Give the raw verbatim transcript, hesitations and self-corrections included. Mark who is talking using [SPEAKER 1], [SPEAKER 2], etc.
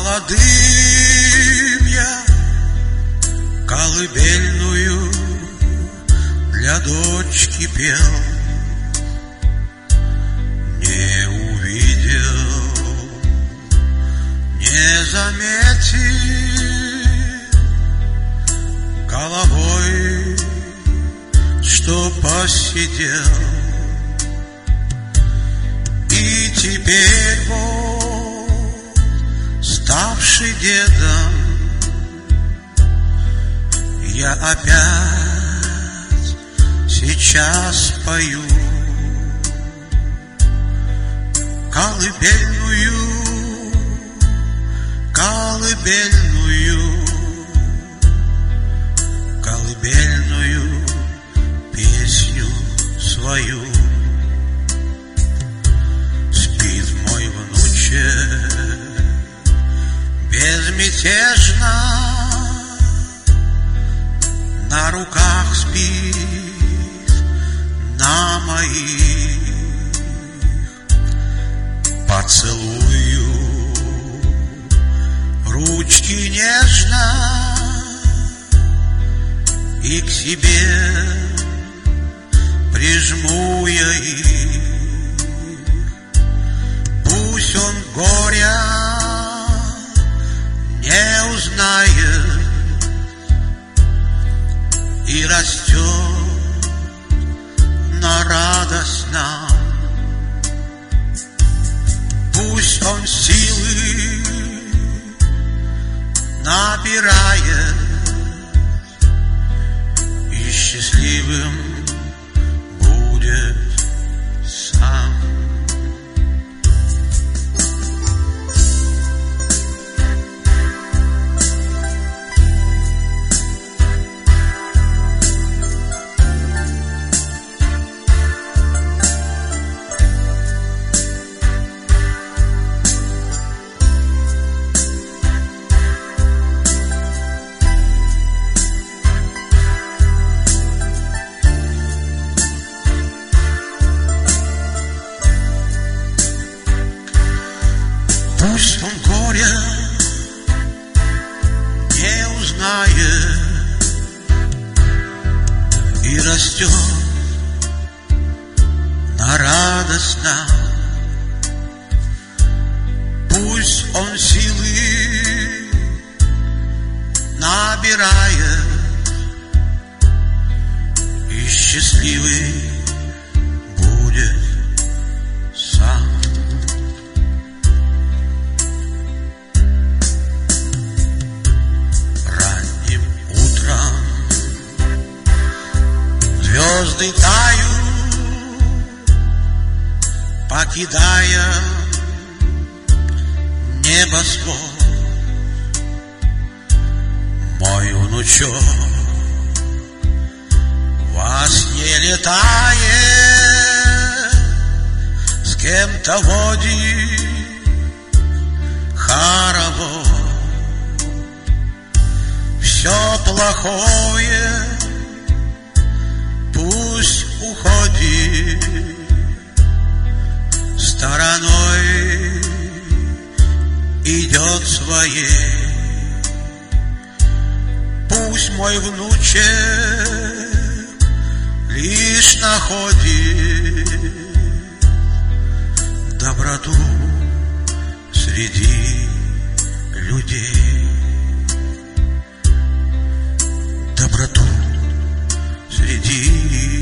[SPEAKER 1] Молодым я колыбельную для дочки пел, не увидел, не заметил головой, что посидел. И теперь вот, ставший дедом, я опять сейчас пою колыбельную, колыбельную, колыбельную песню свою. Спит мой внучек безмятежно, на руках спит, на моих. Поцелую ручки нежно и к себе прижму я их. Пусть он горя не узнает и растет на радость нам. Пусть он силы набирает и счастливым будет сам. Пусть он горя не узнает и растет на радость нам. Пусть он силы набирает и счастливый будет сам. Звезды тают, покидая небосвод. Мой внучок во сне летает, с кем-то водит хоровод. Все плохое пусть уходит стороной, идет своей. Пусть мой внучек лишь находит доброту среди людей, доброту среди